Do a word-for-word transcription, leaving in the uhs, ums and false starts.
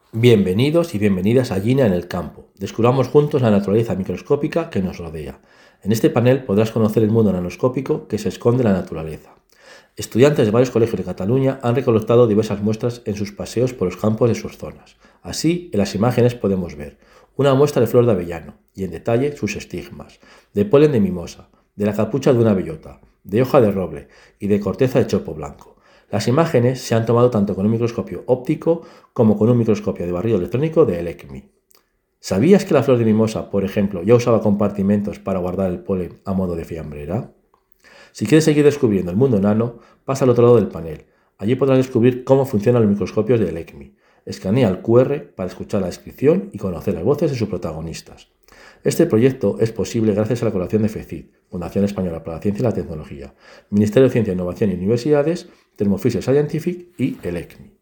Bienvenidos y bienvenidas a Gina en el campo. Descubramos juntos la naturaleza microscópica que nos rodea. En este panel podrás conocer el mundo nanoscópico que se esconde en la naturaleza. Estudiantes de varios colegios de Cataluña han recolectado diversas muestras en sus paseos por los campos de sus zonas. Así, en las imágenes podemos ver una muestra de flor de avellano y en detalle sus estigmas, de polen de mimosa, de la capucha de una bellota, de hoja de roble y de corteza de chopo blanco. Las imágenes se han tomado tanto con un microscopio óptico como con un microscopio de barrido electrónico de ELECMI. ¿Sabías que la flor de mimosa, por ejemplo, ya usaba compartimentos para guardar el polen a modo de fiambrera? Si quieres seguir descubriendo el mundo nano, pasa al otro lado del panel. Allí podrás descubrir cómo funcionan los microscopios de ELECMI. Escanea el cu erre para escuchar la descripción y conocer las voces de sus protagonistas. Este proyecto es posible gracias a la colaboración de FECID, Fundación Española para la Ciencia y la Tecnología, Ministerio de Ciencia, Innovación y Universidades, Thermo Fisher Scientific y ELECMI.